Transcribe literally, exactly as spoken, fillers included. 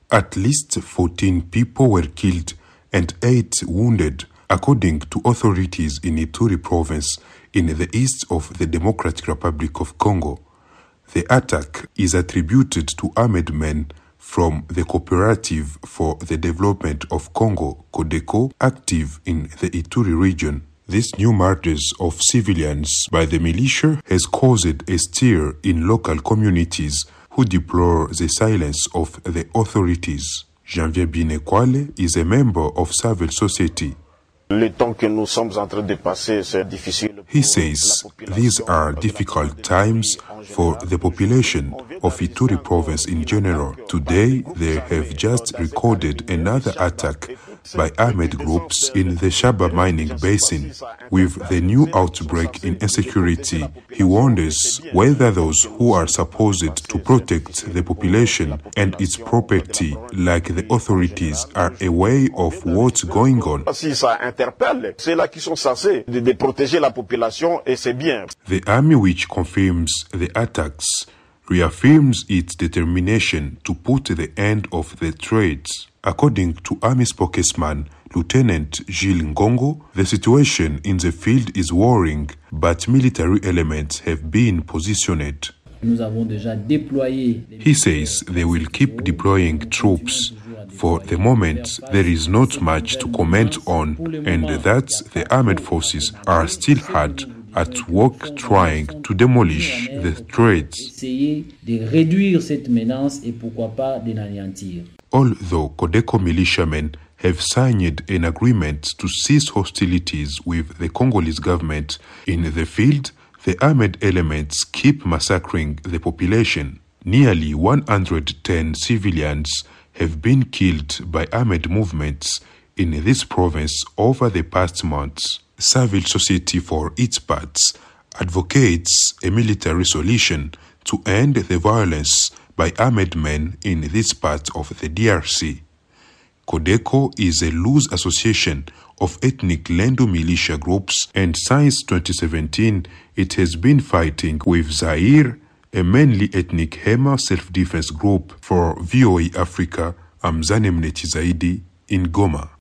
At least fourteen people were killed and eight wounded, according to authorities in Ituri province in the east of the Democratic Republic of Congo. The attack is attributed to armed men from the Cooperative for the Development of Congo, CODECO, active in the Ituri region. This new murders of civilians by the militia has caused a stir in local communities who deplore the silence of the authorities. Janvier Binekwale is a member of civil society. He says these are difficult times for the population of Ituri province in general. Today, they have just recorded another attack by armed groups in the Shaba mining basin. With the new outbreak in insecurity, he wonders whether those who are supposed to protect the population and its property, like the authorities, are aware of what's going on. The army, which confirms the attacks, reaffirms its determination to put the end of the trades. According to Army spokesman Lieutenant Gilles Ngongo, the situation in the field is worrying, but military elements have been positioned. He says they will keep deploying troops. For the moment, there is not much to comment on, and that the armed forces are still hard at work trying to demolish the threats. Although CODECO militiamen have signed an agreement to cease hostilities with the Congolese government, in the field, the armed elements keep massacring the population. Nearly one hundred ten civilians have been killed by armed movements in this province over the past months. Civil society, for its part, advocates a military solution to end the violence by armed men in this part of the D R C. CODECO is a loose association of ethnic Lendu militia groups, and since twenty seventeen it has been fighting with Zaire, a mainly ethnic Hema self-defense group. For V O A Africa, I'm Zanem Nechizaidi in Goma.